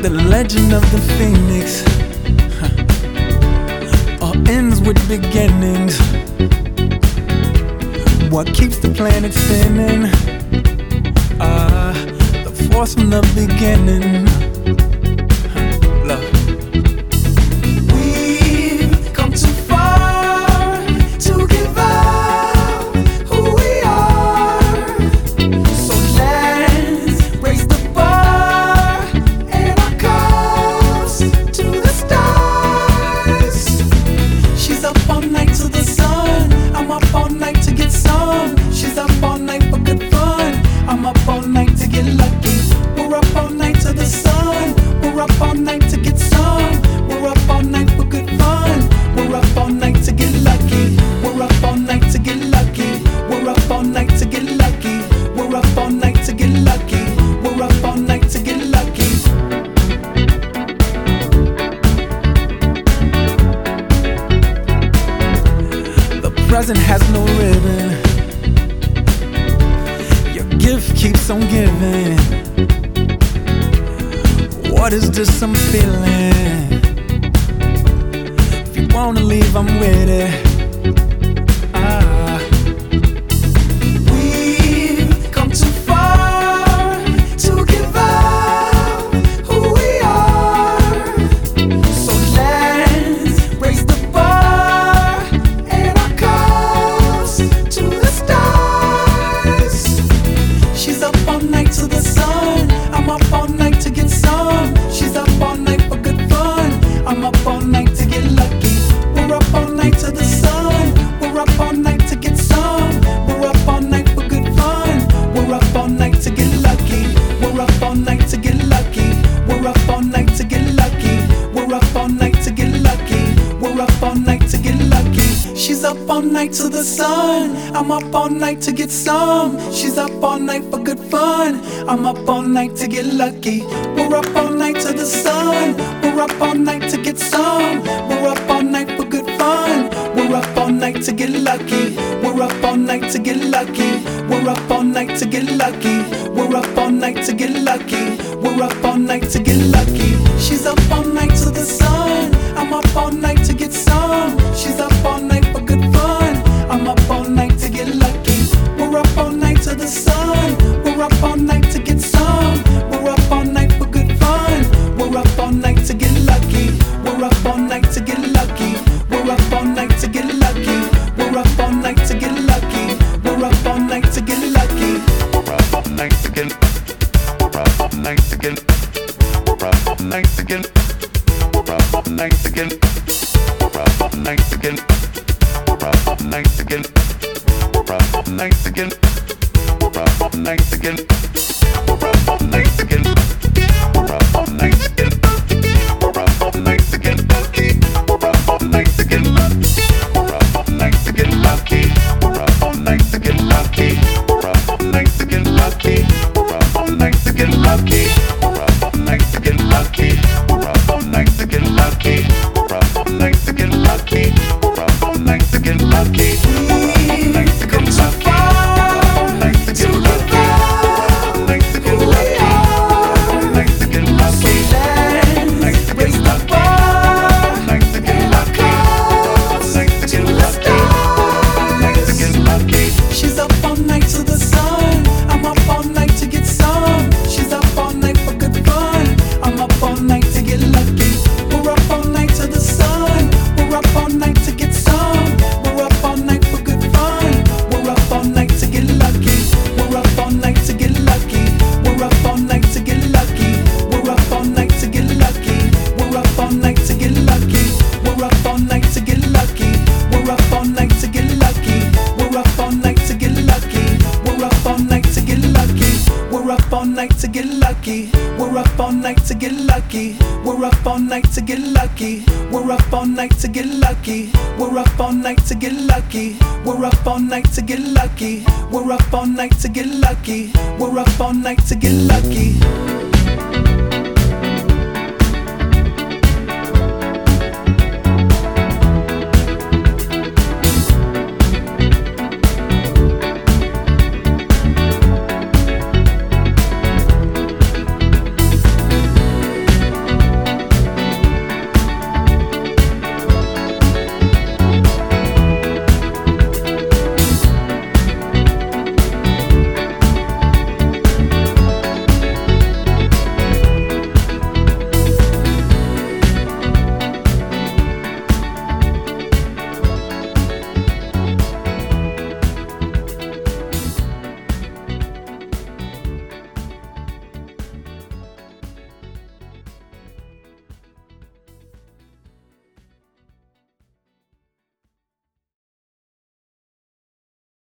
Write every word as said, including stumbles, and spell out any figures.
The legend of the phoenix huh. all ends with beginnings. What keeps the planet spinning? Ah, uh, the force from the beginning. Huh. Love. Present has no ribbon. Your gift keeps on giving. What is this I'm feeling? If you wanna leave, I'm with it. Ah. We've come too far to give up who we are. So let's raise the bar and our cups to the stars. She's up all night to the sun. I'm up all night to get some. She's up all night for good fun. I'm up all night to get lucky. We're up all night to the sun. We're up all night to get some. We're up all night for good fun. We're up all night to get lucky. We're up all night to get lucky. We're up all night to get lucky. We're up all night to get lucky. We're up all night to get lucky. She's up all night to the sun. I'm up all night to get some. She's up all night for good fun. I'm up all night to get lucky. We're up all night to the sun. We're up all night to get some. We're up all night for good fun. We're up all night to get lucky. We're up all night to get lucky. We're up all night to get lucky. We're up all night to get lucky. We're up all night to get lucky. She's up all night to the sun. I'm up all night to get some. She's up all night for good fun. I'm up all night to get lucky. We're up all night to the sun. We're up all night to get some. We're up all night for good fun. We're up all night to get lucky. We're up all night to get lucky. We're up all night to get lucky. We're up all night to get lucky. We're up all night to get lucky. We're up all night to get. We're up all night to get. We're up all night to get. We're up all night to get. We're up all night to get. We're up all night to get. We're up all night to get. We're up all night to get. We're up all night to get. We're up all night to get. We're up all night to get. We're up all night to get. We're up all night to get lucky. We're up all night to get lucky. We're up all night to get lucky. We're up all night to get lucky. We're up all night to get lucky. We're up all night to get lucky. We're up all night to get lucky. We're up all night to get lucky. Come too far to give up who we are. So let's raise the bar and our cups to the stars. She's up all night to the sun. I'm up all night to get some. She's up all night for good fun. I'm up all night to get lucky. We're up all night to the sun. We're up all night to get some. We're up all night for good fun. We're up all night to get lucky. We're up all night to get lucky. We're up all night to get lucky. We're up all night to get lucky. We're up all night to get lucky. We're up all night to get lucky. We're up all night to get lucky. We're up all night to get lucky. We're up all night to get lucky. We're up all night to get lucky. We're up all night to get lucky. We're up all night to get lucky. We're up all night to get lucky. We're up all night to get lucky. We're up all night to get lucky. We're up all night to get lucky. We're up all night to get lucky.